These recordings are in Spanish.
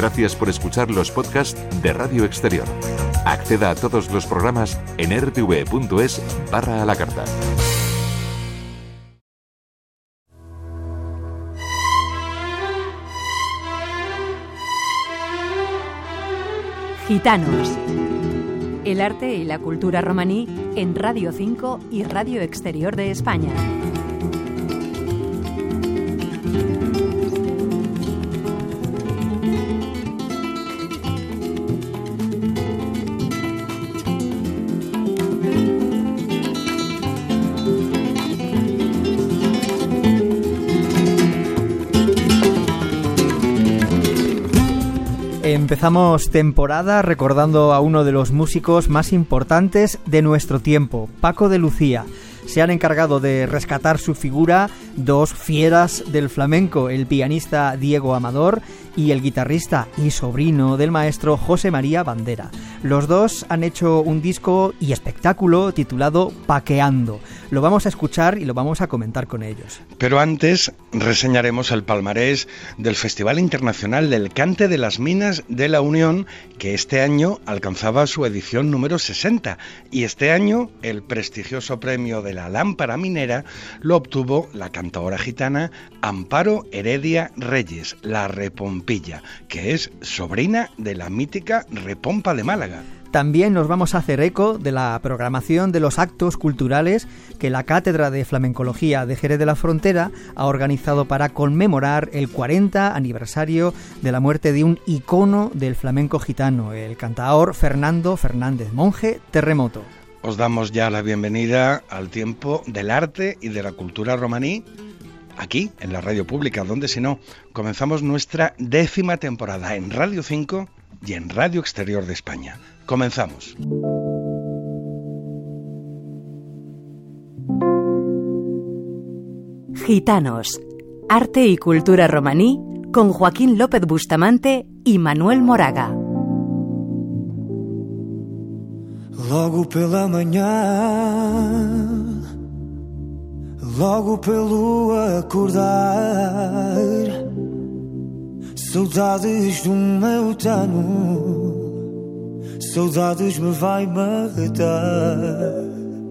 Gracias por escuchar los podcasts de Radio Exterior. Acceda a todos los programas en rtv.es/a la carta. Gitanos. El arte y la cultura romaní en Radio 5 y Radio Exterior de España. Empezamos temporada recordando a uno de los músicos más importantes de nuestro tiempo, Paco de Lucía. Se han encargado de rescatar su figura dos fieras del flamenco, el pianista Diego Amador y el guitarrista y sobrino del maestro José María Bandera. Los dos han hecho un disco y espectáculo titulado Paqueando. Lo vamos a escuchar y lo vamos a comentar con ellos. Pero antes reseñaremos el palmarés del Festival Internacional del Cante de las Minas de la Unión, que este año alcanzaba su edición número 60. Y este año el prestigioso premio de la lámpara minera lo obtuvo la cantaora gitana Amparo Heredia Reyes, la Repompilla, que es sobrina de la mítica Repompa de Málaga. También nos vamos a hacer eco de la programación de los actos culturales que la Cátedra de Flamencología de Jerez de la Frontera ha organizado para conmemorar el 40 aniversario de la muerte de un icono del flamenco gitano, el cantaor Fernando Fernández Monje Terremoto. Os damos ya la bienvenida al tiempo del arte y de la cultura romaní, aquí, en la radio pública, donde si no, comenzamos nuestra 10ª temporada en Radio 5 y en Radio Exterior de España. Comenzamos. Gitanos, arte y cultura romaní con Joaquín López Bustamante y Manuel Moraga. Logo pela manhã, logo pelo acordar, saudades do meu tano, saudades me vai matar.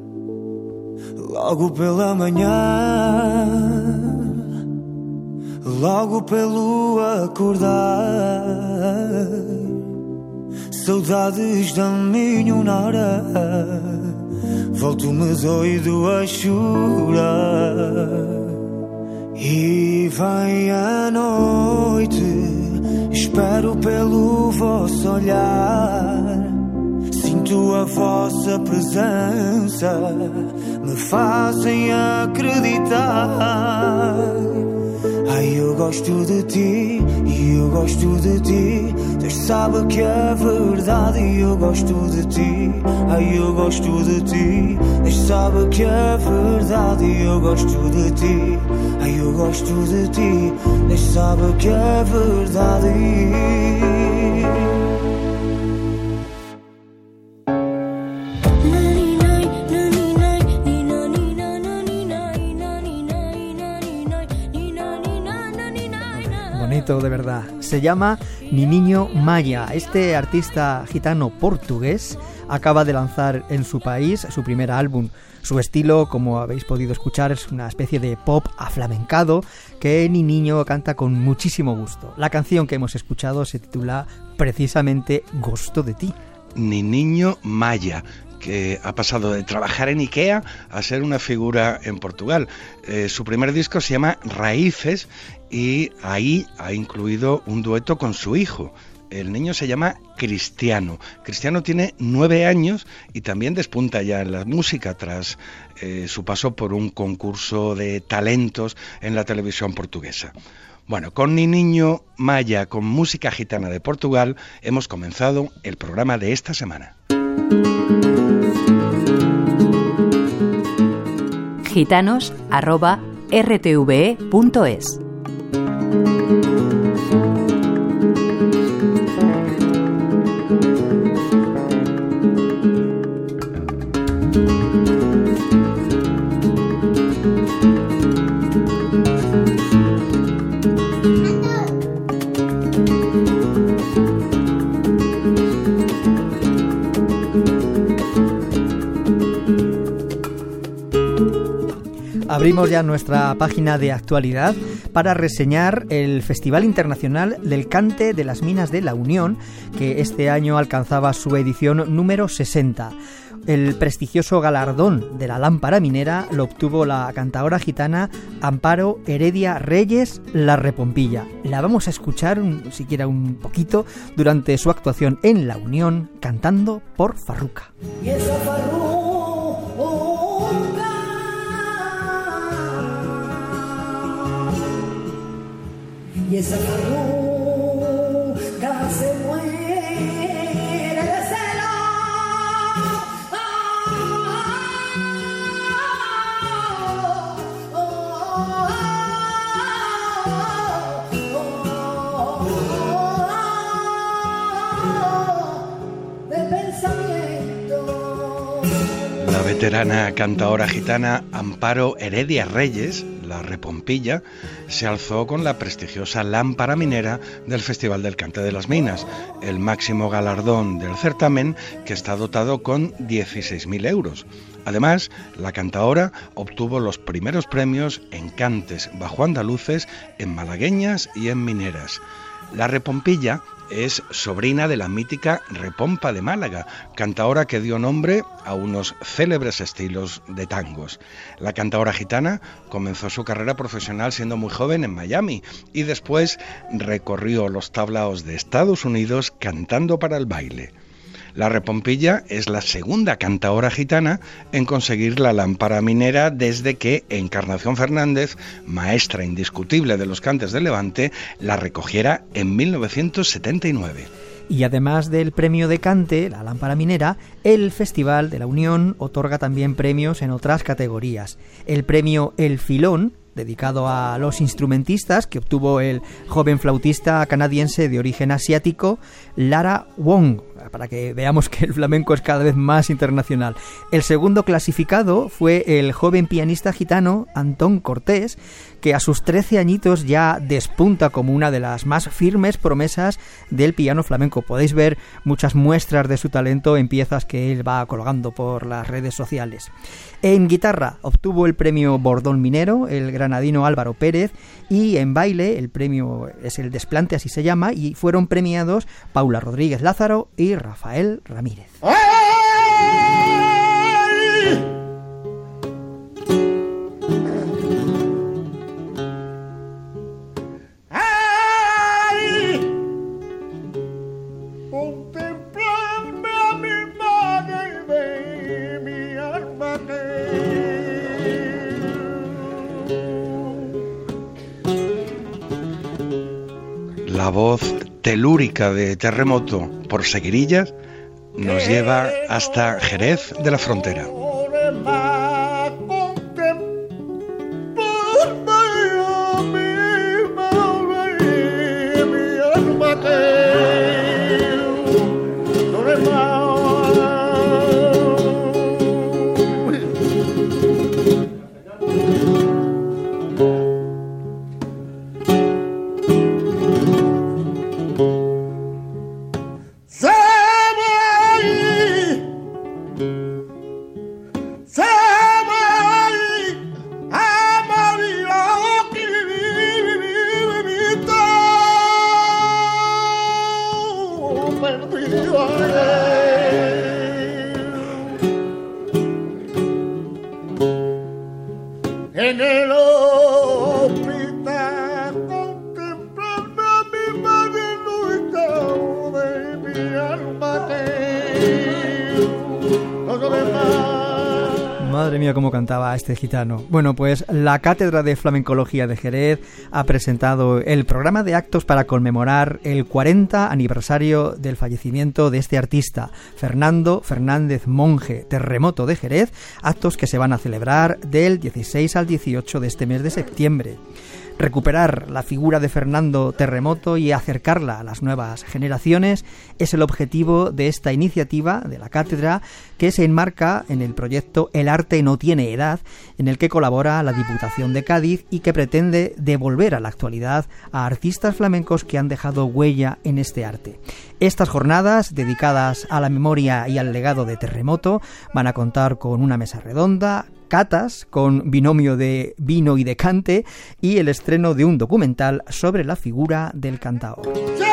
Logo pela manhã, logo pelo acordar, saudades da minha nora, volto-me doido a chorar. E vem a noite, espero pelo vosso olhar, sinto a vossa presença, me fazem acreditar. Ai, eu gosto de ti e eu gosto de ti, Deus sabe que é verdade e eu gosto de ti. Ai, eu gosto de ti, Deus sabe que é verdade e eu gosto de ti. Ai, eu gosto de ti, Deus sabe que é verdade. De verdad, se llama Niniño Maya. Este artista gitano portugués acaba de lanzar en su país su primer álbum. Su estilo, como habéis podido escuchar, es una especie de pop aflamencado que Niniño canta con muchísimo gusto. La canción que hemos escuchado se titula precisamente Gosto de ti. Niniño Maya, que ha pasado de trabajar en Ikea a ser una figura en Portugal. Su primer disco se llama Raíces y ahí ha incluido un dueto con su hijo. El niño se llama Cristiano. Cristiano tiene 9 años y también despunta ya en la música tras su paso por un concurso de talentos en la televisión portuguesa. Bueno, con Niniño Maya, con música gitana de Portugal, hemos comenzado el programa de esta semana. gitanos@rtve.es. Abrimos ya nuestra página de actualidad para reseñar el Festival Internacional del Cante de las Minas de la Unión, que este año alcanzaba su edición número 60. El prestigioso galardón de la lámpara minera lo obtuvo la cantaora gitana Amparo Heredia Reyes, La Repompilla. La vamos a escuchar siquiera un poquito durante su actuación en La Unión, cantando por Farruca. Y esa farruca, y esa farruca se muere de celo. De pensamiento. La veterana cantaora gitana Amparo Heredia Reyes, La Repompilla, se alzó con la prestigiosa lámpara minera del Festival del Cante de las Minas, el máximo galardón del certamen, que está dotado con 16.000 euros. Además, la cantaora obtuvo los primeros premios en cantes bajo andaluces, en malagueñas y en mineras. La Repompilla es sobrina de la mítica Repompa de Málaga, cantaora que dio nombre a unos célebres estilos de tangos. La cantaora gitana comenzó su carrera profesional siendo muy joven en Miami y después recorrió los tablaos de Estados Unidos cantando para el baile. La Repompilla es la segunda cantaora gitana en conseguir la lámpara minera desde que Encarnación Fernández, maestra indiscutible de los cantes de Levante, la recogiera en 1979. Y además del premio de cante, la lámpara minera, el Festival de la Unión otorga también premios en otras categorías. El premio El Filón, dedicado a los instrumentistas, que obtuvo el joven flautista canadiense de origen asiático, Lara Wong, para que veamos que el flamenco es cada vez más internacional. El segundo clasificado fue el joven pianista gitano Antón Cortés, que a sus 13 añitos ya despunta como una de las más firmes promesas del piano flamenco. Podéis ver muchas muestras de su talento en piezas que él va colgando por las redes sociales. En guitarra obtuvo el premio Bordón Minero el granadino Álvaro Pérez, y en baile el premio es el Desplante, así se llama, y fueron premiados Paula Rodríguez Lázaro y Rafael Ramírez. La voz telúrica de Terremoto por Seguirillas nos lleva hasta Jerez de la Frontera. En el hospital contemplando a mi madre luchado de mi alma todo demás. Madre mía, cómo cantaba este gitano. Bueno, pues la Cátedra de Flamencología de Jerez ha presentado el programa de actos para conmemorar el 40 aniversario del fallecimiento de este artista, Fernando Fernández Monje, Terremoto de Jerez, actos que se van a celebrar del 16 al 18 de este mes de septiembre. Recuperar la figura de Fernando Terremoto y acercarla a las nuevas generaciones es el objetivo de esta iniciativa de la cátedra, que se enmarca en el proyecto El Arte No Tiene Edad, en el que colabora la Diputación de Cádiz y que pretende devolver a la actualidad a artistas flamencos que han dejado huella en este arte. Estas jornadas, dedicadas a la memoria y al legado de Terremoto, van a contar con una mesa redonda, catas con binomio de vino y de cante y el estreno de un documental sobre la figura del cantaor.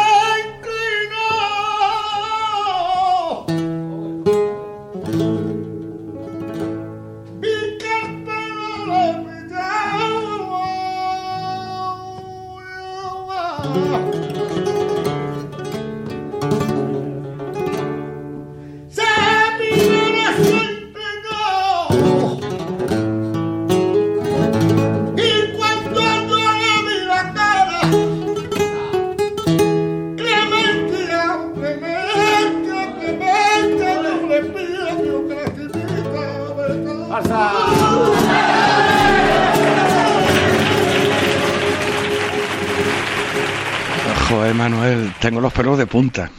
Joder, Manuel, tengo los pelos de punta.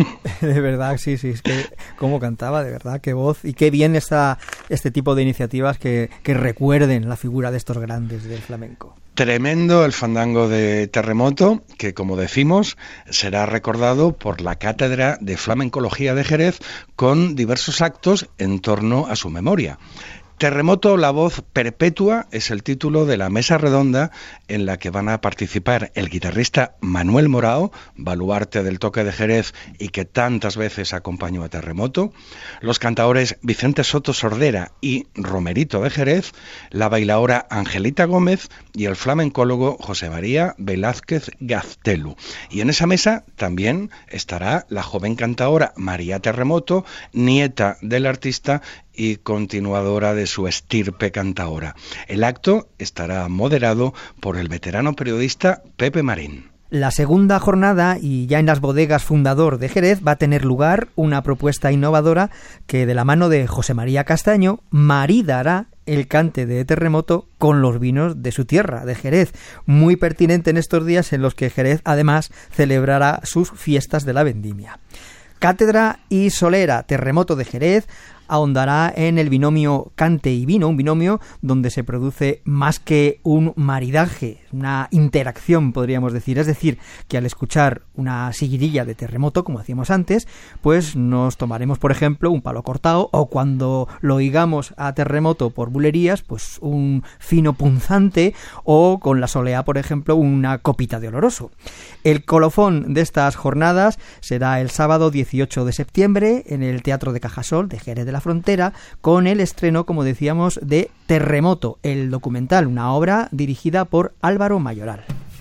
De verdad, sí, es que cómo cantaba, de verdad, qué voz. Y qué bien está este tipo de iniciativas que recuerden la figura de estos grandes del flamenco. Tremendo el fandango de Terremoto, que como decimos, será recordado por la Cátedra de Flamencología de Jerez con diversos actos en torno a su memoria. Terremoto, la voz perpetua, es el título de la mesa redonda en la que van a participar el guitarrista Manuel Morao, baluarte del toque de Jerez y que tantas veces acompañó a Terremoto, los cantaores Vicente Soto Sordera y Romerito de Jerez, la bailaora Angelita Gómez y el flamencólogo José María Velázquez Gaztelu. Y en esa mesa también estará la joven cantaora María Terremoto, nieta del artista y continuadora de su estirpe cantaora. El acto estará moderado por el veterano periodista Pepe Marín. La segunda jornada, y ya en las bodegas Fundador de Jerez, va a tener lugar una propuesta innovadora que, de la mano de José María Castaño, maridará el cante de Terremoto con los vinos de su tierra, de Jerez, muy pertinente en estos días en los que Jerez además celebrará sus fiestas de la vendimia. Cátedra y solera Terremoto de Jerez ahondará en el binomio cante y vino, un binomio donde se produce más que un maridaje, una interacción, podríamos decir. Es decir, que al escuchar una seguidilla de Terremoto, como hacíamos antes, pues nos tomaremos, por ejemplo, un palo cortado, o cuando lo oigamos a Terremoto por bulerías, pues un fino punzante, o con la solea, por ejemplo, una copita de oloroso. El colofón de estas jornadas será el sábado 18 de septiembre en el Teatro de Cajasol de Jerez de la Frontera, con el estreno, como decíamos, de Terremoto, el documental, una obra dirigida por Álvaro Mayoral.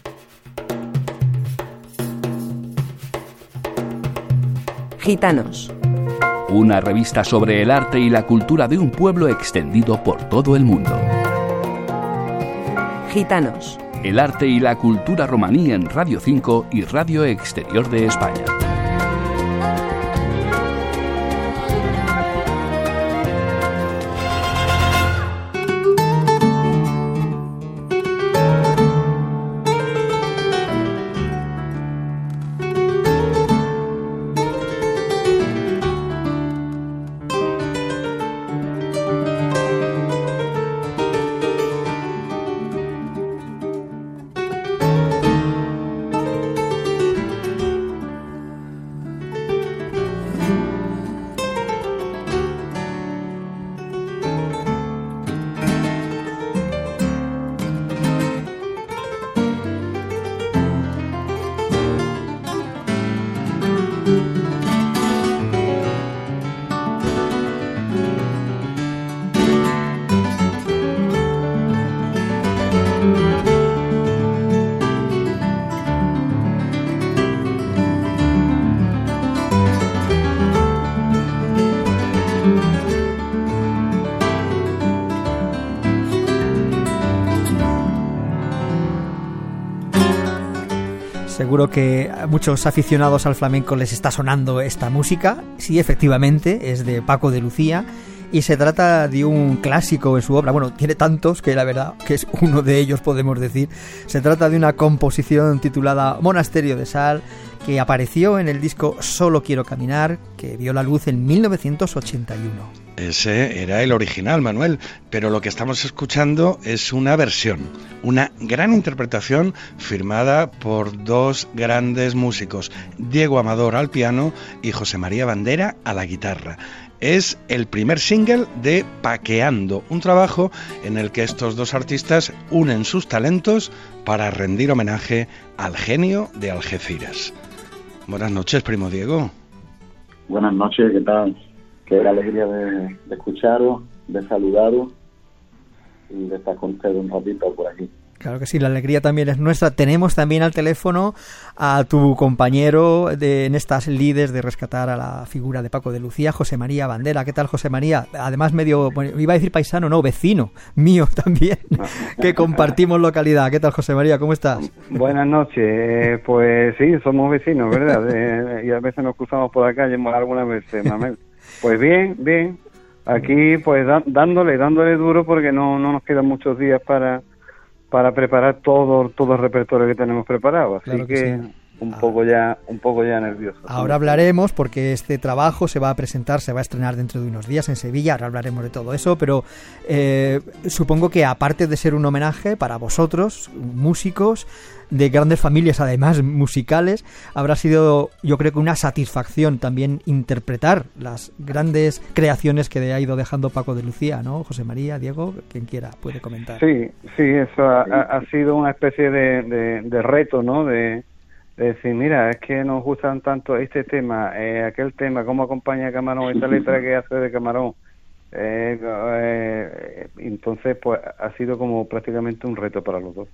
Gitanos. Una revista sobre el arte y la cultura de un pueblo extendido por todo el mundo. Gitanos. El arte y la cultura romaní en Radio 5 y Radio Exterior de España. Seguro que a muchos aficionados al flamenco les está sonando esta música. Sí, efectivamente, es de Paco de Lucía y se trata de un clásico en su obra. Bueno, tiene tantos que la verdad que es uno de ellos, podemos decir. Se trata de una composición titulada Monasterio de Sal, que apareció en el disco Solo Quiero Caminar, que vio la luz en 1981. Ese era el original, Manuel, pero lo que estamos escuchando es una versión, una gran interpretación firmada por dos grandes músicos, Diego Amador al piano y José María Bandera a la guitarra. es el primer single de Paqueando, un trabajo en el que estos dos artistas unen sus talentos para rendir homenaje al genio de Algeciras. Buenas noches, primo Diego. Buenas noches, ¿qué tal? Qué alegría de escucharos, de saludaros y de estar con ustedes un ratito por aquí. Claro que sí, la alegría también es nuestra. Tenemos también al teléfono a tu compañero en estas lides de rescatar a la figura de Paco de Lucía, José María Bandera. ¿Qué tal, José María? Además bueno, iba a decir paisano, no, vecino mío también, que compartimos localidad. ¿Qué tal, José María? ¿Cómo estás? Buenas noches. Pues sí, somos vecinos, ¿verdad? Y a veces nos cruzamos por la calle algunas veces, Mamel. Pues bien. Aquí pues dándole duro porque no nos quedan muchos días para preparar todo el repertorio que tenemos preparado, así claro que sí. un poco ya nervioso. Ahora hablaremos porque este trabajo se va a presentar, se va a estrenar dentro de unos días en Sevilla, ahora hablaremos de todo eso, pero supongo que aparte de ser un homenaje para vosotros, músicos de grandes familias además musicales, habrá sido, yo creo que una satisfacción también interpretar las grandes creaciones que ha ido dejando Paco de Lucía, ¿no? José María, Diego, quien quiera puede comentar. Sí, eso ha sido una especie de reto, ¿no? De decir, mira, es que nos gustan tanto este tema, aquel tema, cómo acompaña a Camarón, esta letra que hace de Camarón. Entonces, pues ha sido como prácticamente un reto para los dos.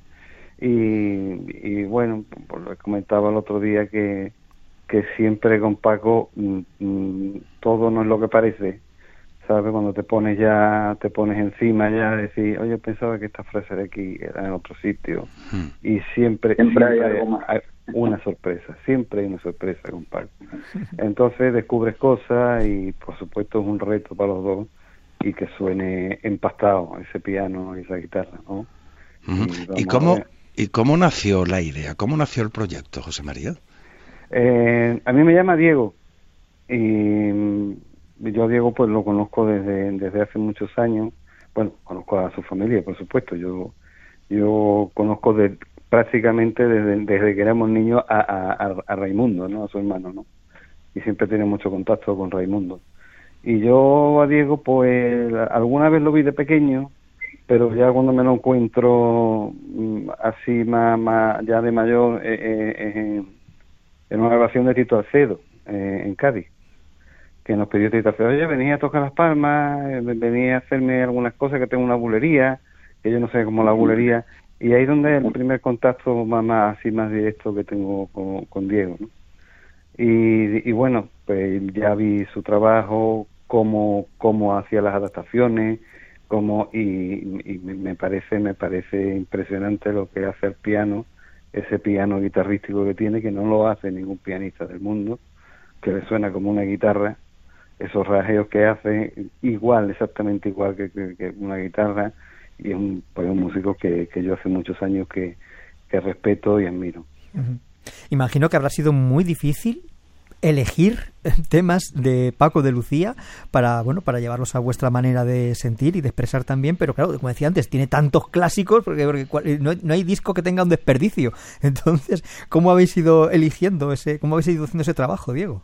Y bueno, pues les comentaba el otro día que siempre con Paco todo no es lo que parece, ¿sabes? Cuando te pones encima ya decir, oye, pensaba que esta frase de aquí era en otro sitio. Y siempre hay una sorpresa, siempre hay una sorpresa con Paco. Entonces descubres cosas y por supuesto es un reto para los dos y que suene empastado ese piano y esa guitarra, ¿no? ¿Y cómo nació la idea? ¿Cómo nació el proyecto, José María? A mí me llama Diego y yo a Diego pues lo conozco desde hace muchos años. Bueno, conozco a su familia, por supuesto. Yo conozco prácticamente desde que éramos niños a Raimundo, ¿no? A su hermano, ¿no? Y siempre tiene mucho contacto con Raimundo. Y yo a Diego pues alguna vez lo vi de pequeño, pero ya cuando me lo encuentro así más ya de mayor en una grabación de Tito Alcedo en Cádiz, que nos pidió Tito Alcedo, oye, venía a tocar las palmas, venía a hacerme algunas cosas, que tengo una bulería, que yo no sé cómo la bulería, y ahí es donde el primer contacto más directo que tengo con Diego, ¿no? Y bueno, pues ya vi su trabajo, cómo hacía las adaptaciones, y me parece impresionante lo que hace el piano, ese piano guitarrístico que tiene, que no lo hace ningún pianista del mundo, que le suena como una guitarra, esos rajeos que hace exactamente igual que una guitarra, y es un músico que yo hace muchos años que respeto y admiro. Uh-huh. Imagino que habrá sido muy difícil elegir temas de Paco de Lucía para llevarlos a vuestra manera de sentir y de expresar también, pero claro, como decía antes, tiene tantos clásicos porque no hay disco que tenga un desperdicio. Entonces, ¿cómo habéis ido eligiendo cómo habéis ido haciendo ese trabajo, Diego?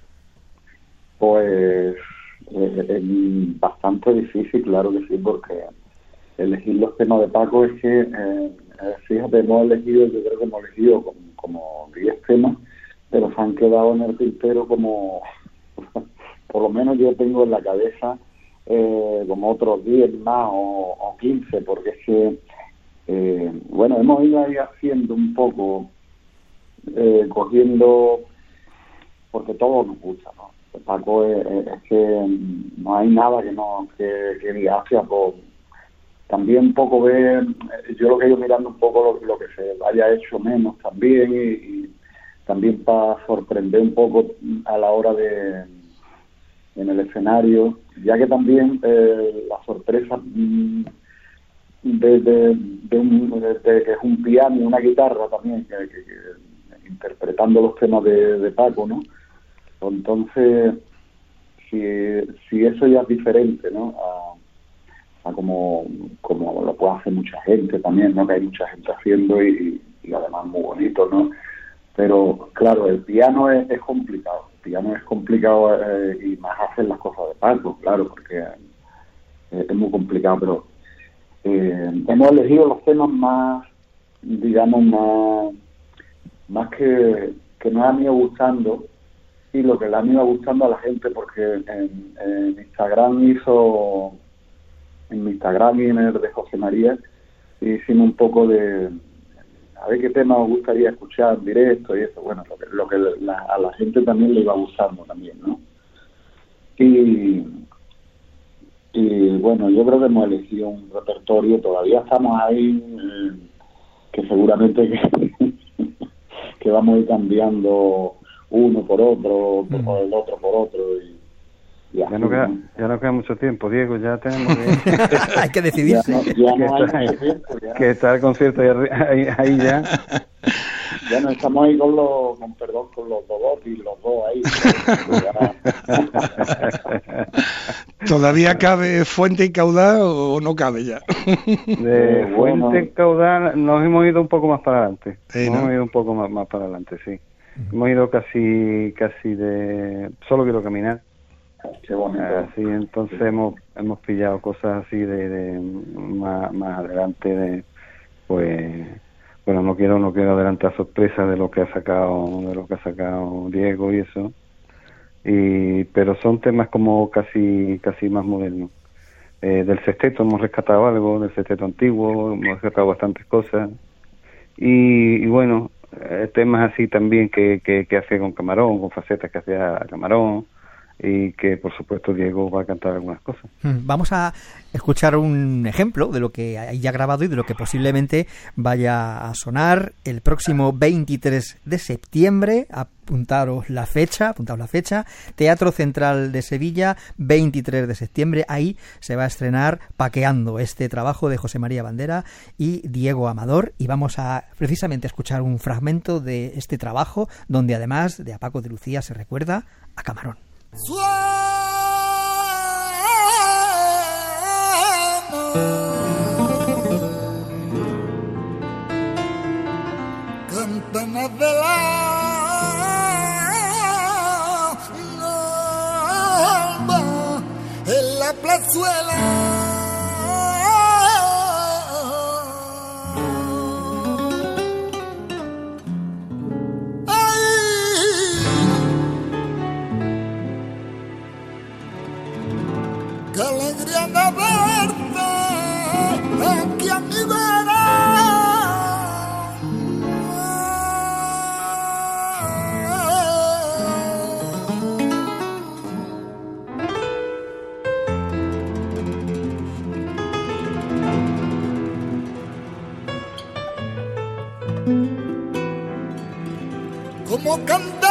Pues bastante difícil, claro que sí, porque elegir los temas de Paco es que, fíjate, yo creo que hemos elegido como 10 temas, pero se han quedado en el tintero como, por lo menos yo tengo en la cabeza como otros 10 más o 15, porque es que, hemos ido ahí haciendo un poco, cogiendo, porque todo nos gusta, ¿no? Paco es que no hay nada que diga, pues también un poco ver, yo lo que he ido mirando un poco lo que se haya hecho menos también y también para sorprender un poco a la hora en el escenario, ya que también la sorpresa de que es un piano y una guitarra también, que interpretando los temas de Paco, ¿no? Entonces, si eso ya es diferente, ¿no? A como lo puede hacer mucha gente también, ¿no? Que hay mucha gente haciendo y además muy bonito, ¿no? Pero claro, el piano es complicado. El piano es complicado y más hacer las cosas de Paco, claro, porque es muy complicado, pero hemos elegido los temas más, digamos, más que nos han ido gustando y lo que le han ido gustando a la gente, porque en Instagram en mi Instagram y en el de José María hicimos un poco de a ver qué tema os gustaría escuchar en directo y eso, bueno, lo que a la gente también le iba gustando también, ¿no? Y bueno, yo creo que hemos elegido un repertorio, todavía estamos ahí, que seguramente que vamos a ir cambiando uno por otro, o el otro por otro, y ya no queda mucho tiempo, Diego, ya tenemos que... hay que decidirse. Que está el concierto ahí ya. Ya no estamos ahí con los dos y los dos ahí. ¿Todavía cabe Fuente y Caudal o no cabe ya? De Fuente y Caudal nos hemos ido un poco más para adelante. Hemos ido un poco más para adelante, sí. Hemos ido casi de... Solo quiero caminar. Qué bonito. Sí, entonces hemos pillado cosas así de más adelante, pues bueno, no quiero adelantar sorpresas de lo que ha sacado Diego y eso, pero son temas como casi más modernos. Del sexteto hemos rescatado algo, del sexteto antiguo hemos rescatado bastantes cosas y bueno, temas así también que hacía con Camarón, con facetas que hacía Camarón, y que por supuesto Diego va a cantar algunas cosas. Vamos a escuchar un ejemplo de lo que hay ya grabado y de lo que posiblemente vaya a sonar el próximo 23 de septiembre. Apuntaos la fecha, Teatro Central de Sevilla, 23 de septiembre. Ahí se va a estrenar Paqueando, este trabajo de José María Bandera y Diego Amador, y vamos a precisamente escuchar un fragmento de este trabajo donde además de a Paco de Lucía se recuerda a Camarón. Campana de la alba en la plazuela. ¡Qué alegría de verte aquí a mi vera! Como cantar.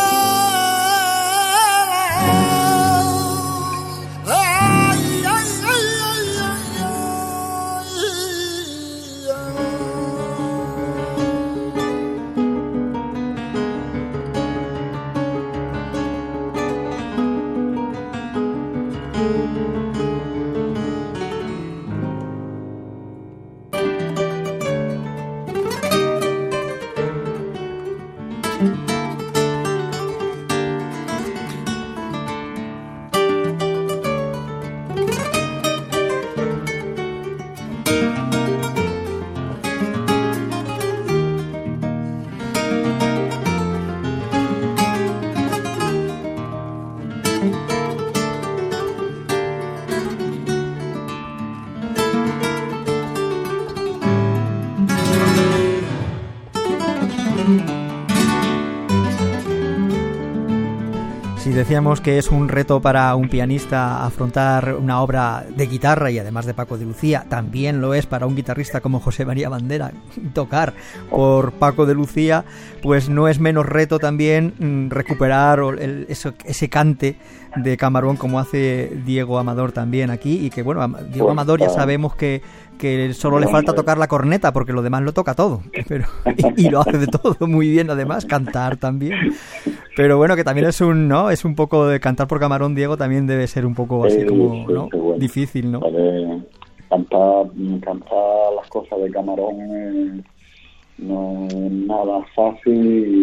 Si decíamos que es un reto para un pianista afrontar una obra de guitarra y además de Paco de Lucía, también lo es para un guitarrista como José María Bandera tocar por Paco de Lucía, pues no es menos reto también recuperar ese cante de Camarón como hace Diego Amador también aquí, y que bueno, Diego Amador ya sabemos que solo le falta tocar la corneta porque lo demás lo toca todo, pero y lo hace de todo muy bien, además cantar también, pero bueno, que también es un poco de cantar por Camarón. Diego, también debe ser un poco así como ¿no? Bueno. Difícil, ¿no? Cantar las cosas de Camarón no es nada fácil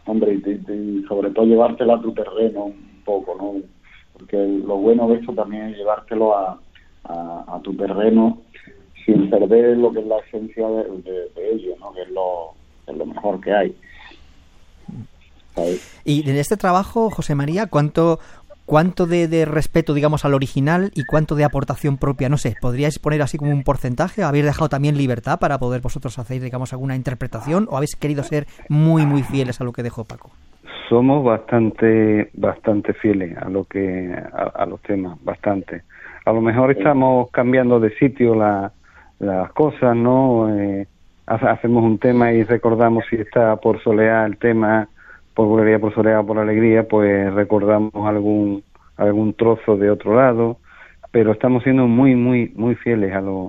hombre, y sobre todo llevártelo a tu terreno un poco, ¿no? Porque lo bueno de eso también es llevártelo a tu terreno sin perder lo que es la esencia de ello, ¿no? Que es lo mejor que hay, ¿sabes? Y en este trabajo, José María, ¿cuánto de respeto, digamos, al original y cuánto de aportación propia? No sé, ¿podríais poner así como un porcentaje? ¿Habéis dejado también libertad para poder vosotros hacer, digamos, alguna interpretación? ¿O habéis querido ser muy, muy fieles a lo que dejó Paco? Somos bastante fieles a lo que a los temas, bastante. A lo mejor estamos cambiando de sitio las cosas, ¿no? Hacemos un tema y recordamos si está por soleá el tema, por bulería, por soleá, por alegría, pues recordamos algún trozo de otro lado, pero estamos siendo muy, muy, muy fieles a lo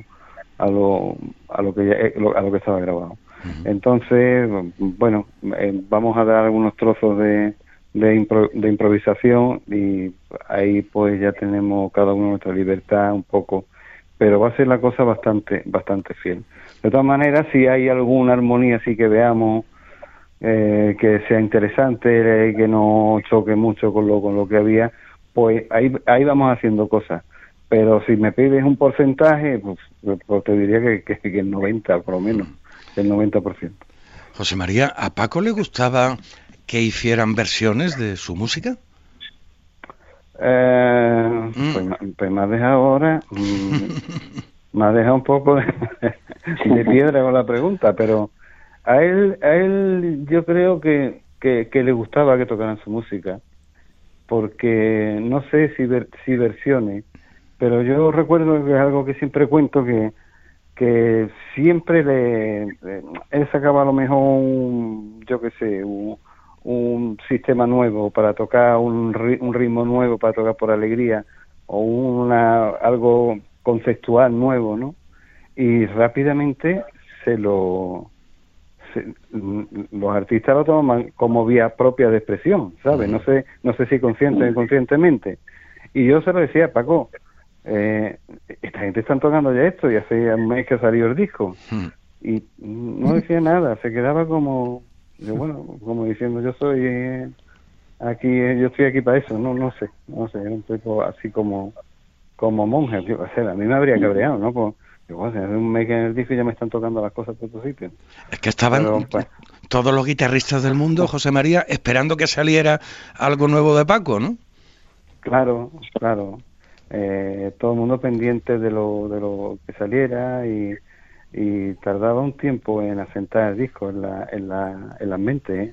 que estaba grabado. Entonces, bueno, vamos a dar algunos trozos de improvisación y ahí pues ya tenemos cada uno nuestra libertad un poco, pero va a ser la cosa bastante fiel. De todas maneras, si hay alguna armonía así que veamos que sea interesante, que no choque mucho con lo que había, pues ahí vamos haciendo cosas. Pero si me pides un porcentaje, pues te diría que el 90, por lo menos, el 90%. José María, ¿a Paco le gustaba que hicieran versiones de su música? Pues me ha dejado ahora, me ha dejado un poco de piedra con la pregunta, pero a él yo creo que le gustaba que tocaran su música, porque no sé si versiones, pero yo recuerdo que es algo que siempre cuento, que siempre él sacaba a lo mejor un sistema nuevo para tocar, un ritmo nuevo para tocar por alegría, o algo conceptual nuevo, ¿no? Y rápidamente los artistas lo toman como vía propia de expresión, ¿sabes? No sé si consciente o inconscientemente. Y yo se lo decía, Paco, esta gente están tocando ya esto y hace un mes que salió el disco. Y no decía nada, se quedaba como diciendo, yo estoy aquí para eso, no sé, era un poco así como monje. A mí me habría cabreado, ¿no? Pues, hace un mes que en el disco ya me están tocando las cosas por otro sitio. Es que estaban todos los guitarristas del mundo, José María, esperando que saliera algo nuevo de Paco, ¿no? Claro. Todo el mundo pendiente de lo que saliera y tardaba un tiempo en asentar el disco en la mente.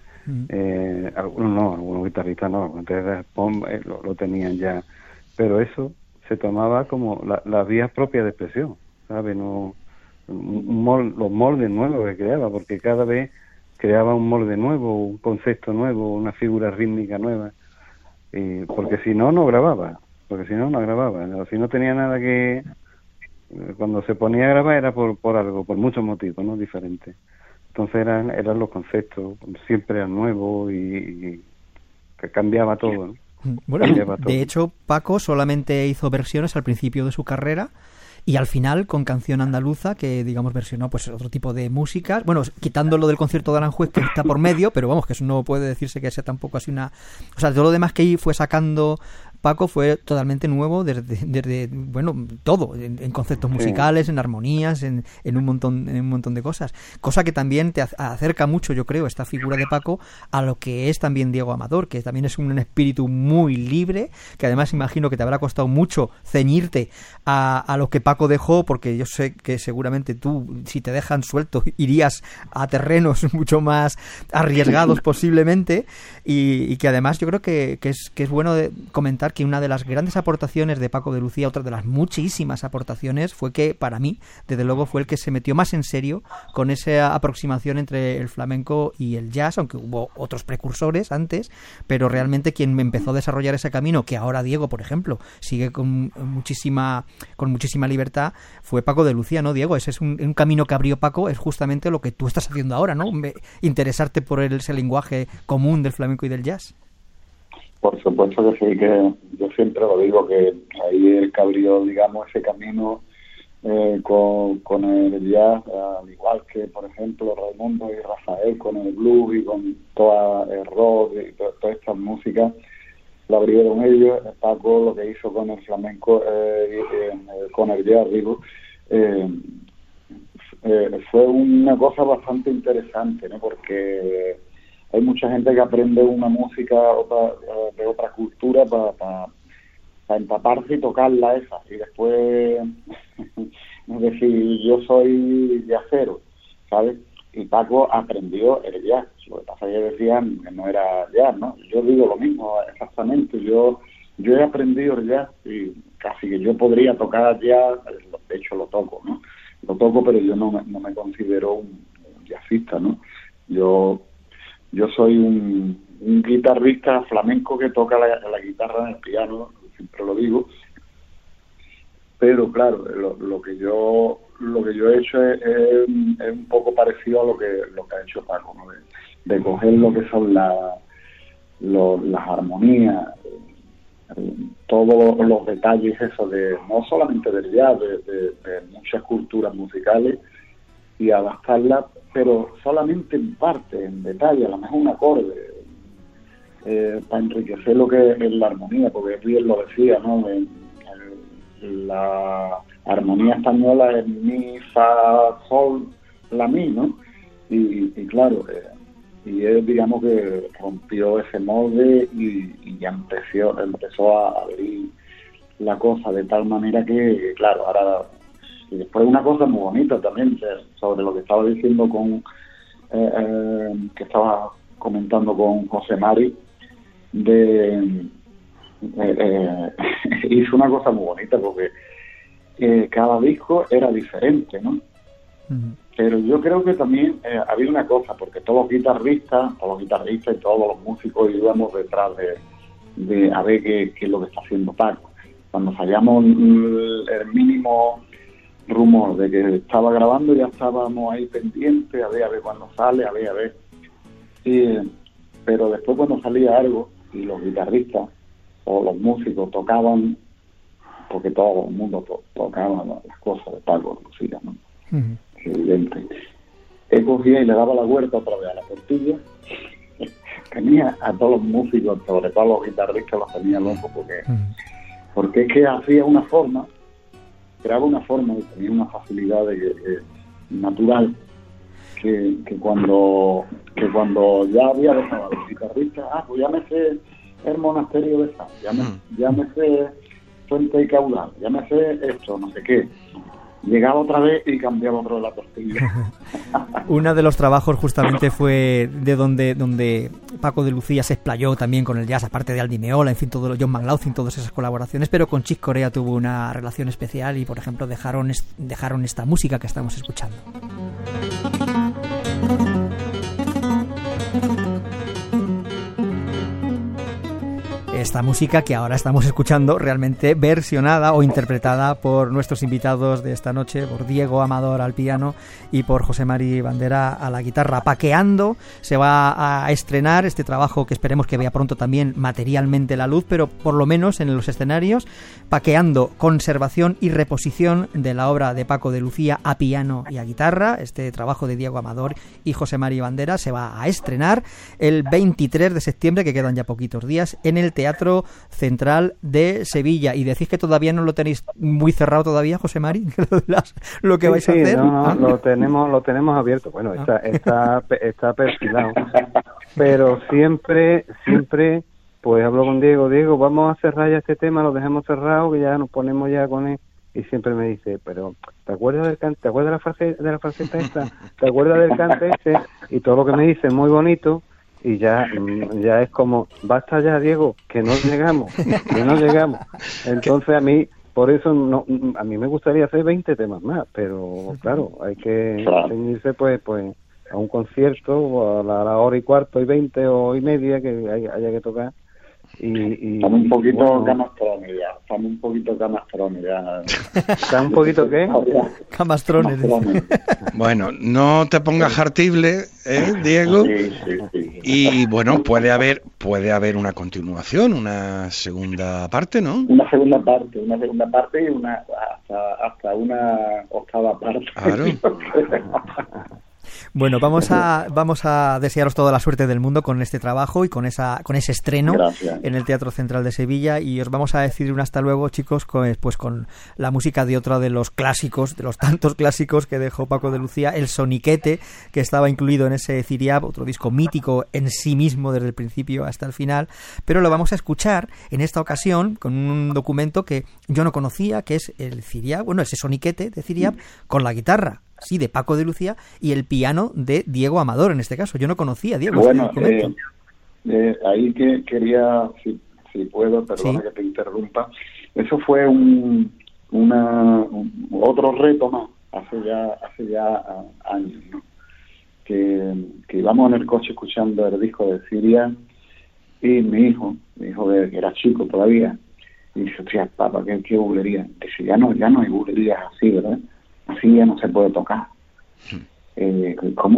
Algunos guitarristas no, entonces lo tenían ya, pero eso se tomaba como las vías propias de expresión, ¿sabes? Los moldes nuevos que creaba, porque cada vez creaba un molde nuevo, un concepto nuevo, una figura rítmica nueva, porque si no grababa, si no tenía nada que... Cuando se ponía a grabar era por algo, por muchos motivos, ¿no? Diferentes. Entonces eran los conceptos, siempre eran nuevos y que cambiaba todo, ¿no? Bueno, de hecho, Paco solamente hizo versiones al principio de su carrera y al final con Canción Andaluza, que digamos versionó pues otro tipo de música, bueno, quitando lo del concierto de Aranjuez que está por medio, pero vamos, que eso no puede decirse que sea tampoco así una... O sea, todo lo demás que fue sacando Paco fue totalmente nuevo desde bueno, todo, en conceptos musicales, en armonías, en un montón de cosas. Cosa que también te acerca mucho, yo creo, esta figura de Paco a lo que es también Diego Amador, que también es un espíritu muy libre, que además imagino que te habrá costado mucho ceñirte a lo que Paco dejó, porque yo sé que seguramente tú, si te dejan suelto, irías a terrenos mucho más arriesgados posiblemente, y que además yo creo que es bueno comentar que una de las grandes aportaciones de Paco de Lucía, otra de las muchísimas aportaciones, fue que para mí, desde luego, fue el que se metió más en serio con esa aproximación entre el flamenco y el jazz, aunque hubo otros precursores antes, pero realmente quien me empezó a desarrollar ese camino, que ahora Diego, por ejemplo, sigue con muchísima libertad, fue Paco de Lucía, ¿no, Diego? Ese es un camino que abrió Paco, es justamente lo que tú estás haciendo ahora, ¿no? Interesarte por ese lenguaje común del flamenco y del jazz. Por supuesto que sí, que yo siempre lo digo, que ahí el que abrió, digamos, ese camino con el jazz, al igual que, por ejemplo, Raimundo y Rafael con el blues y con toda el rock y toda esta música, lo abrieron ellos. Paco lo que hizo con el flamenco, con el jazz, digo, fue una cosa bastante interesante, ¿no? Porque hay mucha gente que aprende una música de otra cultura para empaparse y tocarla esa, y después es decir, yo soy jazzero, ¿sabes? Y Paco aprendió el jazz. Lo que pasa es que decían que no era jazz, ¿no? Yo digo lo mismo, exactamente. Yo he aprendido el jazz y casi que yo podría tocar jazz, de hecho lo toco, ¿no? Lo toco, pero yo no me considero un jazzista, ¿no? Yo soy un guitarrista flamenco que toca la guitarra en el piano, siempre lo digo, pero claro, lo que yo he hecho es un poco parecido a lo que ha hecho Paco, ¿no? De coger lo que son las armonías, todos los detalles esos de no solamente del jazz, de muchas culturas musicales, y adaptarla, pero solamente en parte, en detalle, a lo mejor un acorde, para enriquecer lo que es la armonía, porque bien lo decía, ¿no? La armonía española es mi, fa, sol, la, mi, ¿no? Y claro, y él, digamos, que rompió ese molde y ya empezó a abrir la cosa de tal manera que, claro, ahora, y después una cosa muy bonita también sobre lo que estaba diciendo que estaba comentando con José Mari, hizo una cosa muy bonita porque cada disco era diferente, ¿no? Uh-huh. Pero yo creo que también había una cosa, porque todos los guitarristas y todos los músicos íbamos detrás de a ver qué es lo que está haciendo Paco. Cuando fallamos el mínimo rumor de que estaba grabando, ya estábamos ahí pendientes, a ver cuándo sale, a ver. Pero después cuando salía algo y los guitarristas o los músicos tocaban, porque todo el mundo tocaba las cosas de Paco Lucía, ¿no? Uh-huh. Evidente. Él cogía y le daba la vuelta otra vez a la tortilla. Tenía a todos los músicos, sobre todo a los guitarristas, los tenía locos porque es que hacía una forma, creaba una forma y tenía una facilidad natural que cuando ya había dejado a los guitarristas, pues ya me sé el monasterio de San, ya me sé Fuente y Caudal, ya me sé esto, no sé qué. Llegaba otra vez y cambiaba otra vez la tortilla. Uno de los trabajos justamente fue de donde Paco de Lucía se explayó también con el jazz, aparte de Aldi Meola, en fin, todo lo John McLaughlin, todas esas colaboraciones, pero con Chick Corea tuvo una relación especial y, por ejemplo, dejaron esta música que estamos escuchando. Esta música que ahora estamos escuchando realmente versionada o interpretada por nuestros invitados de esta noche, por Diego Amador al piano y por José Mari Bandera a la guitarra. Paqueando se va a estrenar este trabajo que esperemos que vea pronto también materialmente la luz, pero por lo menos en los escenarios. Paqueando, conservación y reposición de la obra de Paco de Lucía a piano y a guitarra. Este trabajo de Diego Amador y José Mari Bandera se va a estrenar el 23 de septiembre, que quedan ya poquitos días, en el Teatro Central de Sevilla. Y decís que todavía no lo tenéis muy cerrado todavía, José Mari, lo que vais a hacer. No, lo tenemos abierto. Bueno, está perfilado. Pero siempre pues hablo con Diego, vamos a cerrar ya este tema, lo dejamos cerrado, que ya nos ponemos ya con él. Y siempre me dice, pero ¿te acuerdas del cante? ¿Te acuerdas de la fraseta esta? ¿Te acuerdas del cante ese? Y todo lo que me dice es muy bonito. Y ya es como, basta ya, Diego, que no llegamos. Entonces a mí, por eso a mí me gustaría hacer 20 temas más, pero claro, hay que ceñirse pues a un concierto, o a la hora y cuarto y 20 o y media que haya que tocar, Estamos un poquito camastrones ya. ¿Están un poquito qué? Camastrones. Bueno, no te pongas hartible, Diego. Sí. Y bueno, puede haber una continuación, una segunda parte, ¿no? Una segunda parte y hasta una octava parte. Claro. Bueno, vamos a desearos toda la suerte del mundo con este trabajo y con ese estreno. Gracias. En el Teatro Central de Sevilla, y os vamos a decir un hasta luego, chicos, con la música de otro de los clásicos, de los tantos clásicos que dejó Paco de Lucía, el Soniquete, que estaba incluido en ese Ciriab, otro disco mítico en sí mismo desde el principio hasta el final, pero lo vamos a escuchar en esta ocasión con un documento que yo no conocía, que es el Ciriab, ese Soniquete de Ciriab con la guitarra. Sí, de Paco de Lucía, y el piano de Diego Amador, en este caso. Yo no conocía a Diego. Bueno, ahí que quería, si puedo, perdona que te interrumpa, eso fue otro reto más, hace ya años, ¿no? Que íbamos en el coche escuchando el disco de Siria, y mi hijo que era chico todavía, y dice, hostia, papá, qué bulería. Dice, ya no hay bulerías así, ¿verdad? Así ya no se puede tocar. Y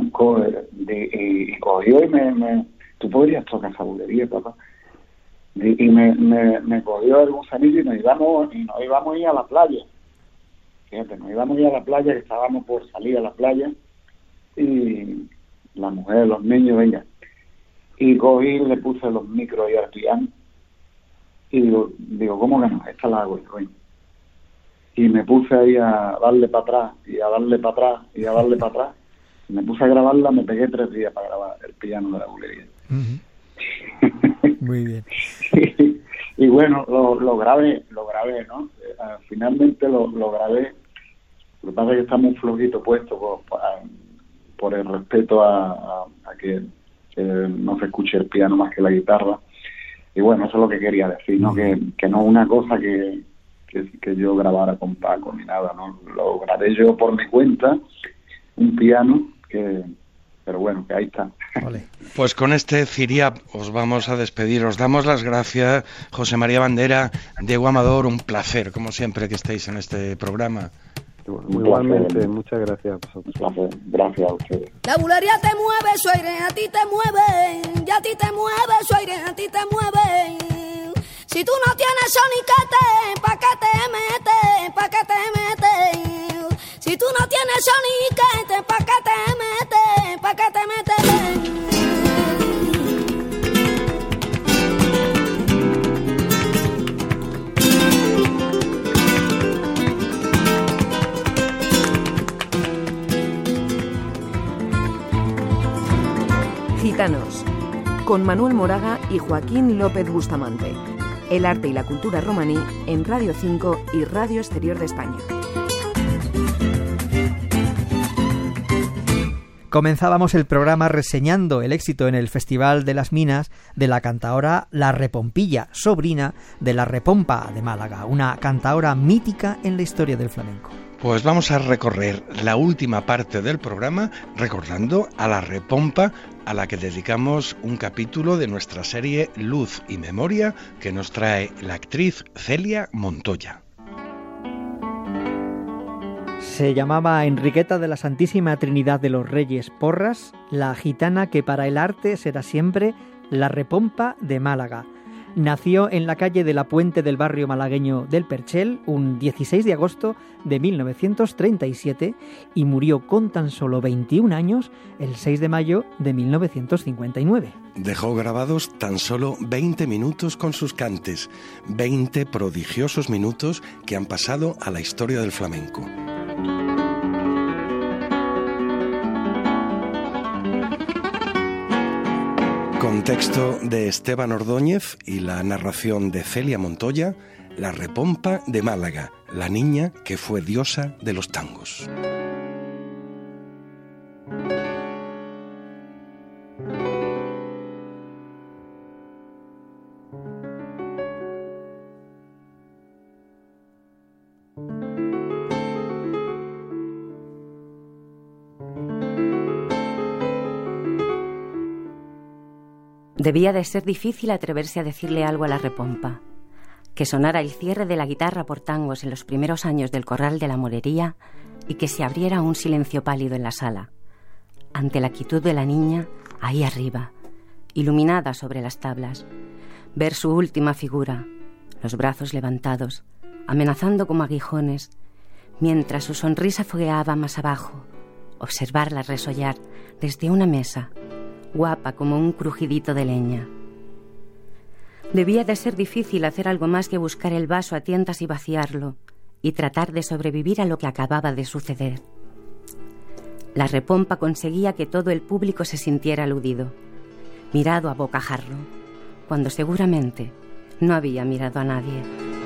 cogió y tú podrías tocar esa bulería, papá. Y me cogió el gusanillo y nos íbamos a ir a la playa. Fíjate, nos íbamos a ir a la playa, que estábamos por salir a la playa, y la mujer, los niños, venga. Y cogí, le puse los micros ahí al piano, y digo, ¿cómo que no? Esta la hago, coño. Y me puse ahí a darle para atrás, y a darle para atrás, y a darle para atrás. Me puse a grabarla, me pegué 3 días para grabar el piano de la bulería. Uh-huh. Muy bien. Y bueno, lo grabé, ¿no? Finalmente lo grabé. Lo que pasa es que está muy flojito puesto por el respeto a que no se escuche el piano más que la guitarra. Y bueno, eso es lo que quería decir, ¿no? Que no es una cosa que yo grabara con Paco ni nada, ¿no? Lo grabé yo por mi cuenta, un piano pero bueno, que ahí está. Vale. Pues con este Ciriab os vamos a despedir. Os damos las gracias, José María Bandera, Diego Amador, un placer, como siempre, que estéis en este programa. Igualmente, muchas gracias a vosotros. Gracias a ustedes. La bulería te mueve, su aire a ti te mueve, y a ti te mueve, su aire a ti te mueve. Si tú no tienes soniquete, ¿pa' qué te metes? ¿Pa' qué te metes? Si tú no tienes soniquete, ¿pa' qué te metes? ¿Pa' qué te metes? Gitanos, con Manuel Moraga y Joaquín López Bustamante. El arte y la cultura romaní en Radio 5 y Radio Exterior de España. Comenzábamos el programa reseñando el éxito en el Festival de las Minas de la cantaora La Repompilla, sobrina de la Repompa de Málaga, una cantaora mítica en la historia del flamenco. Pues vamos a recorrer la última parte del programa recordando a la Repompa, a la que dedicamos un capítulo de nuestra serie Luz y Memoria que nos trae la actriz Celia Montoya. Se llamaba Enriqueta de la Santísima Trinidad de los Reyes Porras, la gitana que para el arte será siempre la Repompa de Málaga. Nació en la calle de la Puente del barrio malagueño del Perchel un 16 de agosto de 1937 y murió con tan solo 21 años el 6 de mayo de 1959. Dejó grabados tan solo 20 minutos con sus cantes, 20 prodigiosos minutos que han pasado a la historia del flamenco. Con texto de Esteban Ordóñez y la narración de Celia Montoya, La Repompa de Málaga, la niña que fue diosa de los tangos. Debía de ser difícil atreverse a decirle algo a la repompa. Que sonara el cierre de la guitarra por tangos en los primeros años del Corral de la Morería y que se abriera un silencio pálido en la sala, ante la quietud de la niña ahí arriba, iluminada sobre las tablas, ver su última figura, los brazos levantados, amenazando como aguijones, mientras su sonrisa fogueaba más abajo, observarla resollar desde una mesa, guapa como un crujidito de leña. Debía de ser difícil hacer algo más que buscar el vaso a tientas y vaciarlo, y tratar de sobrevivir a lo que acababa de suceder. La repompa conseguía que todo el público se sintiera aludido, mirado a bocajarro, cuando seguramente no había mirado a nadie.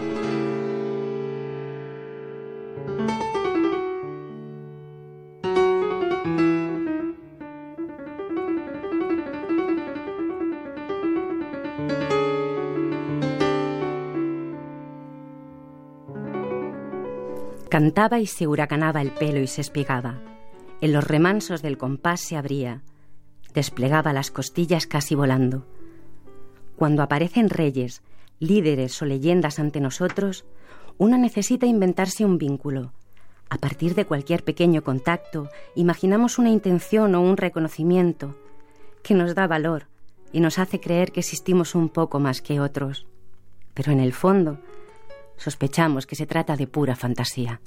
Cantaba y se huracanaba el pelo y se espigaba. En los remansos del compás se abría, desplegaba las costillas casi volando. Cuando aparecen reyes, líderes o leyendas ante nosotros, uno necesita inventarse un vínculo. A partir de cualquier pequeño contacto, imaginamos una intención o un reconocimiento que nos da valor y nos hace creer que existimos un poco más que otros. Pero en el fondo, sospechamos que se trata de pura fantasía.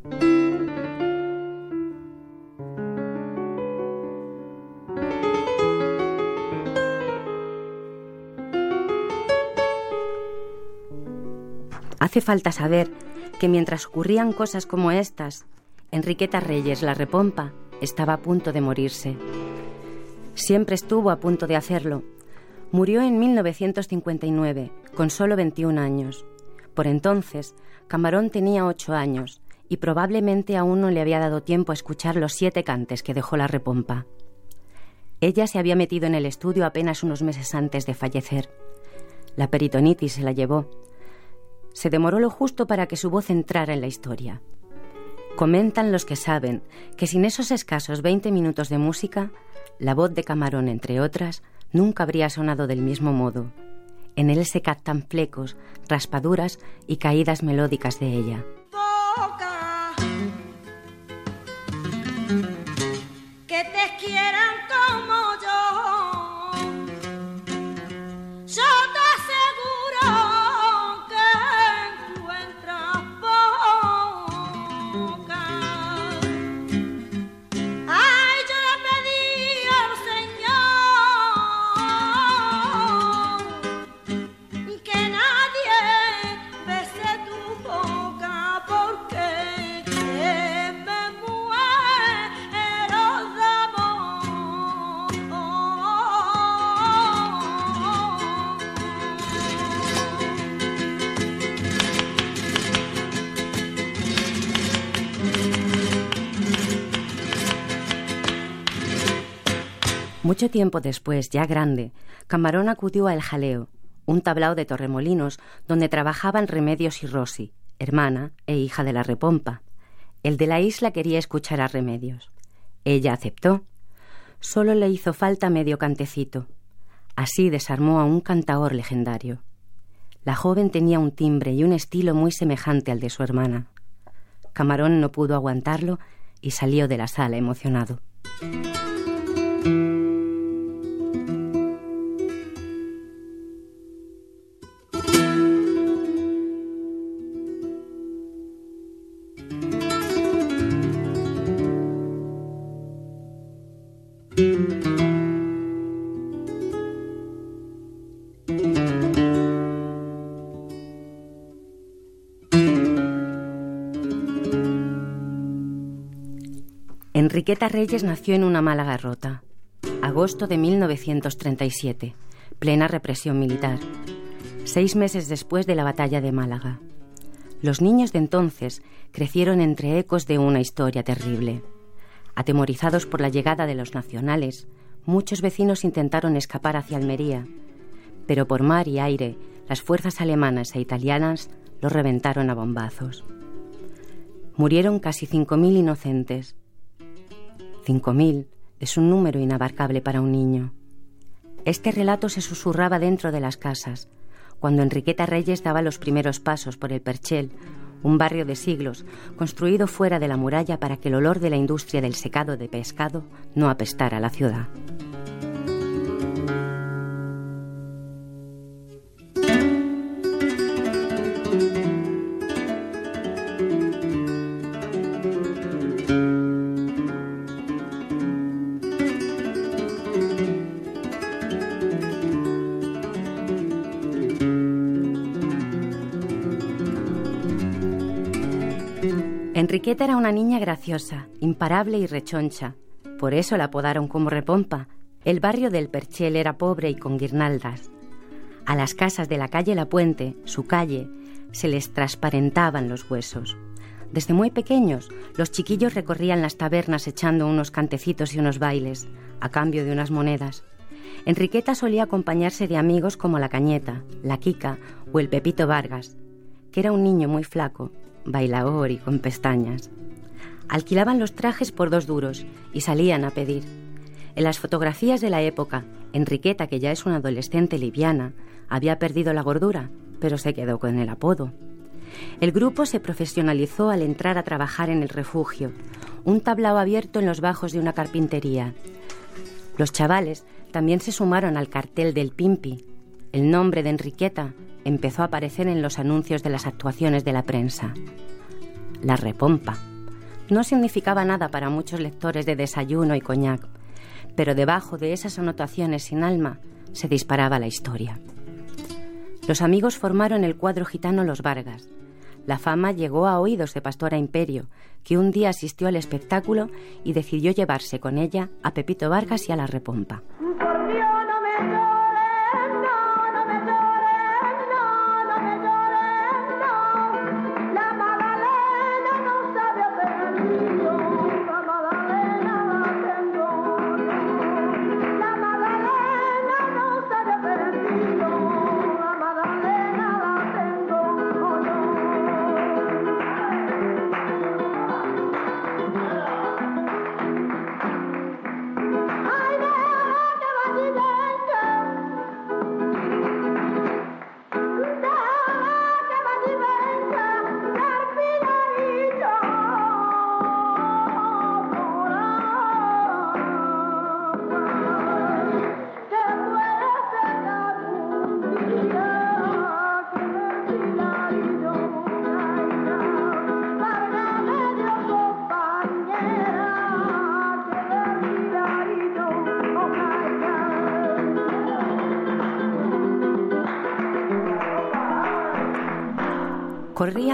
Hace falta saber que mientras ocurrían cosas como estas, Enriqueta Reyes, la repompa, estaba a punto de morirse. Siempre estuvo a punto de hacerlo. Murió en 1959, con solo 21 años. Por entonces, Camarón tenía 8 años y probablemente aún no le había dado tiempo a escuchar los 7 cantes que dejó la repompa. Ella se había metido en el estudio apenas unos meses antes de fallecer. La peritonitis se la llevó. Se demoró lo justo para que su voz entrara en la historia. Comentan los que saben que sin esos escasos 20 minutos de música, la voz de Camarón, entre otras, nunca habría sonado del mismo modo. En él se captan flecos, raspaduras y caídas melódicas de ella. Boca, que te quieran como yo. Yo te aseguro que encuentras poca. Ay, yo le pedí al Señor que nadie bese tu boca porque me muero de amor. Mucho tiempo después, ya grande, Camarón acudió a El Jaleo, un tablao de Torremolinos donde trabajaban Remedios y Rosy, hermana e hija de la repompa. El de la isla quería escuchar a Remedios. Ella aceptó. Solo le hizo falta medio cantecito. Así desarmó a un cantaor legendario. La joven tenía un timbre y un estilo muy semejante al de su hermana. Camarón no pudo aguantarlo y salió de la sala emocionado. Enriqueta Reyes nació en una Málaga rota. Agosto de 1937, plena represión militar. 6 meses después de la batalla de Málaga. Los niños de entonces crecieron entre ecos de una historia terrible. Atemorizados por la llegada de los nacionales, muchos vecinos intentaron escapar hacia Almería, pero por mar y aire las fuerzas alemanas e italianas los reventaron a bombazos. Murieron casi 5.000 inocentes. 5.000 es un número inabarcable para un niño. Este relato se susurraba dentro de las casas, cuando Enriqueta Reyes daba los primeros pasos por el Perchel, un barrio de siglos, construido fuera de la muralla para que el olor de la industria del secado de pescado no apestara a la ciudad. Enriqueta era una niña graciosa, imparable y rechoncha. Por eso la apodaron como Repompa. El barrio del Perchel era pobre y con guirnaldas. A las casas de la calle La Puente, su calle, se les transparentaban los huesos. Desde muy pequeños, los chiquillos recorrían las tabernas echando unos cantecitos y unos bailes, a cambio de unas monedas. Enriqueta solía acompañarse de amigos como la Cañeta, la Quica o el Pepito Vargas, que era un niño muy flaco, bailaor y con pestañas. Alquilaban los trajes por 2 duros y salían a pedir. En las fotografías de la época, Enriqueta, que ya es una adolescente liviana, había perdido la gordura, pero se quedó con el apodo. El grupo se profesionalizó al entrar a trabajar en el refugio, un tablao abierto en los bajos de una carpintería. Los chavales también se sumaron al cartel del Pimpi. El nombre de Enriqueta empezó a aparecer en los anuncios de las actuaciones de la prensa. La Repompa. No significaba nada para muchos lectores de Desayuno y Coñac, pero debajo de esas anotaciones sin alma se disparaba la historia. Los amigos formaron el cuadro gitano Los Vargas. La fama llegó a oídos de Pastora Imperio, que un día asistió al espectáculo y decidió llevarse con ella a Pepito Vargas y a la Repompa. Corría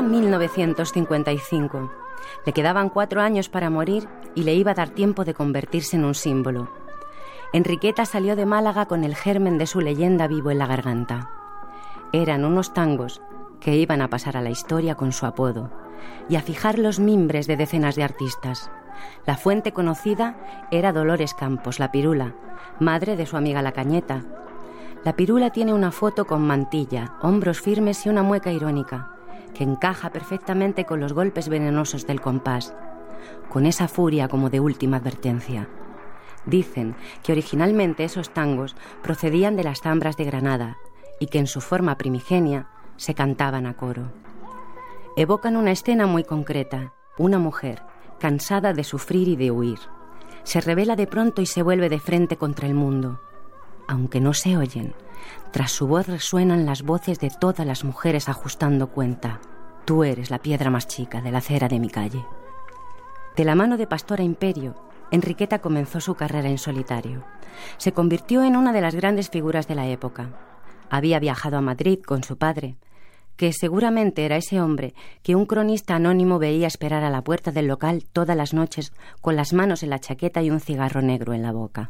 1955. Le quedaban 4 años para morir y le iba a dar tiempo de convertirse en un símbolo. Enriqueta salió de Málaga con el germen de su leyenda vivo en la garganta. Eran unos tangos que iban a pasar a la historia con su apodo y a fijar los mimbres de decenas de artistas. La fuente conocida era Dolores Campos, la Pirula, madre de su amiga la Cañeta. La Pirula tiene una foto con mantilla, hombros firmes y una mueca irónica, que encaja perfectamente con los golpes venenosos del compás, con esa furia como de última advertencia. Dicen que originalmente esos tangos procedían de las zambras de Granada y que en su forma primigenia se cantaban a coro. Evocan una escena muy concreta, una mujer cansada de sufrir y de huir. Se revela de pronto y se vuelve de frente contra el mundo. Aunque no se oyen, tras su voz resuenan las voces de todas las mujeres ajustando cuenta. Tú eres la piedra más chica de la acera de mi calle. De la mano de Pastora Imperio, Enriqueta comenzó su carrera en solitario. Se convirtió en una de las grandes figuras de la época. Había viajado a Madrid con su padre, que seguramente era ese hombre que un cronista anónimo veía esperar a la puerta del local todas las noches con las manos en la chaqueta y un cigarro negro en la boca.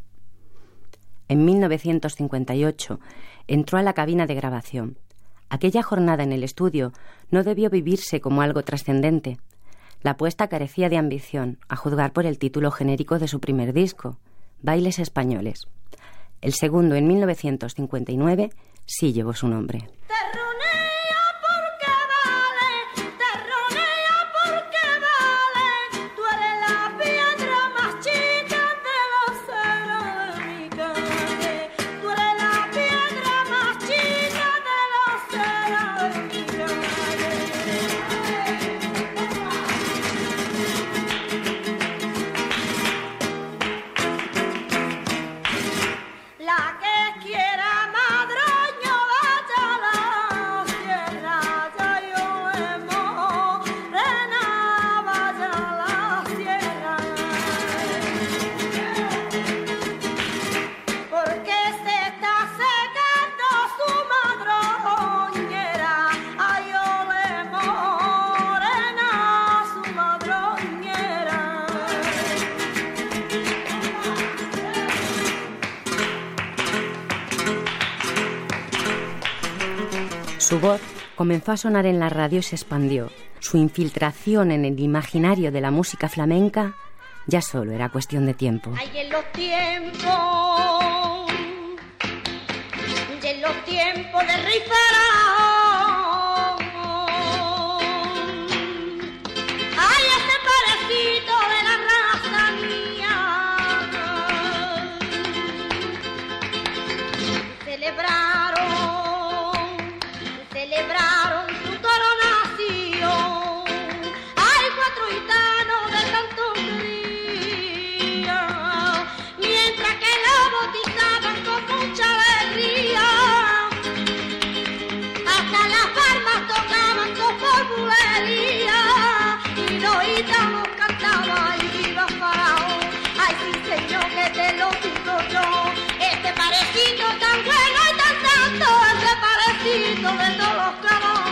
En 1958 entró a la cabina de grabación. Aquella jornada en el estudio no debió vivirse como algo trascendente. La apuesta carecía de ambición, a juzgar por el título genérico de su primer disco, Bailes Españoles. El segundo, en 1959, sí llevó su nombre. Tú eres Su voz comenzó a sonar en la radio y se expandió. Su infiltración en el imaginario de la música flamenca ya solo era cuestión de tiempo. Ay, en los tiempos de Rey Faraón, ay, ese parecito de la raza mía, celebraron su coronación. Hay 4 gitanos de tanto quería, mientras que lo bautizaban con mucha alegría. Hasta las palmas tocaban con formulería y los gitanos cantaban y viva Faraón. Ay, sí, señor, que te lo digo yo, este parecito tan bueno y tan santo, este parecito de todos los clavos.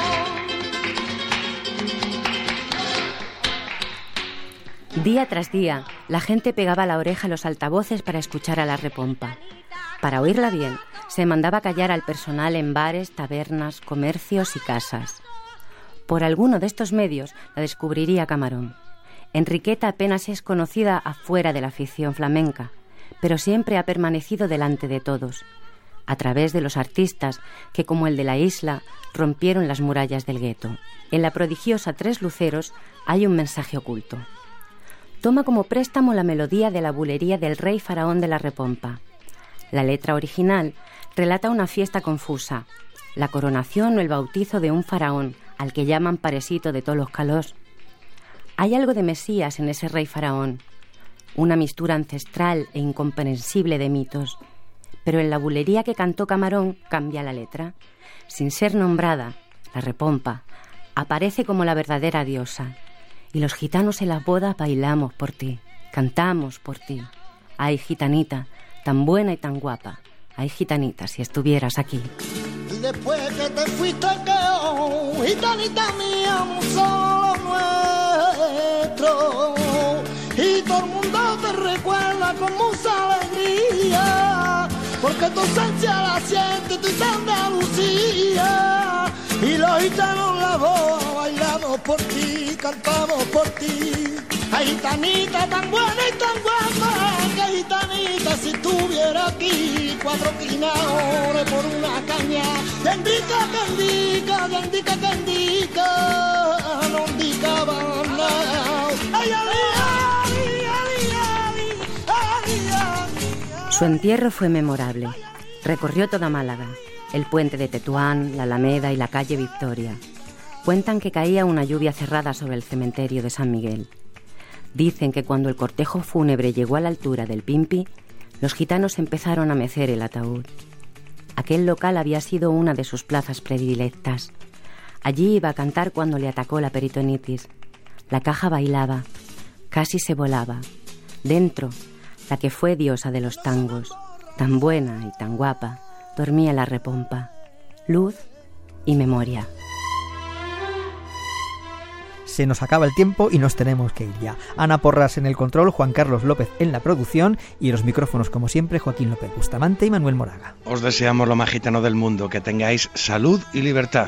Día tras día, la gente pegaba la oreja a los altavoces para escuchar a la repompa. Para oírla bien, se mandaba callar al personal en bares, tabernas, comercios y casas. Por alguno de estos medios la descubriría Camarón. Enriqueta apenas es conocida afuera de la afición flamenca, pero siempre ha permanecido delante de todos, a través de los artistas que, como el de la isla, rompieron las murallas del gueto. En la prodigiosa Tres Luceros hay un mensaje oculto. Toma como préstamo la melodía de la bulería del Rey Faraón de la Repompa. La letra original relata una fiesta confusa, la coronación o el bautizo de un faraón, al que llaman parecito de todos los calós. Hay algo de Mesías en ese Rey Faraón, una mistura ancestral e incomprensible de mitos, pero en la bulería que cantó Camarón cambia la letra. Sin ser nombrada, la Repompa aparece como la verdadera diosa, y los gitanos en las bodas bailamos por ti, cantamos por ti. Ay, gitanita, tan buena y tan guapa, ay, gitanita, si estuvieras aquí. Después que te fuiste, quedó, gitanita mía, un solo nuestro, y todo el mundo te recuerda con mucha alegría, porque tu ausencia la siente tu Andalucía, y los gitanos la voz bailamos por ti, cantamos por ti. Ay, gitanita tan buena y tan guapa, que gitanita si estuviera aquí, 4 quinaores por una caña, que indica, no indica banda. Ay, Su entierro fue memorable. Recorrió toda Málaga, el puente de Tetuán, la Alameda y la calle Victoria. Cuentan que caía una lluvia cerrada sobre el cementerio de San Miguel. Dicen que cuando el cortejo fúnebre llegó a la altura del Pimpi, los gitanos empezaron a mecer el ataúd. Aquel local había sido una de sus plazas predilectas. Allí iba a cantar cuando le atacó la peritonitis. La caja bailaba, casi se volaba. Dentro, la que fue diosa de los tangos, tan buena y tan guapa, dormía la Repompa. Luz y memoria. Se nos acaba el tiempo y nos tenemos que ir ya. Ana Porras en el control, Juan Carlos López en la producción y en los micrófonos, como siempre, Joaquín López Bustamante y Manuel Moraga. Os deseamos lo más gitano del mundo, que tengáis salud y libertad.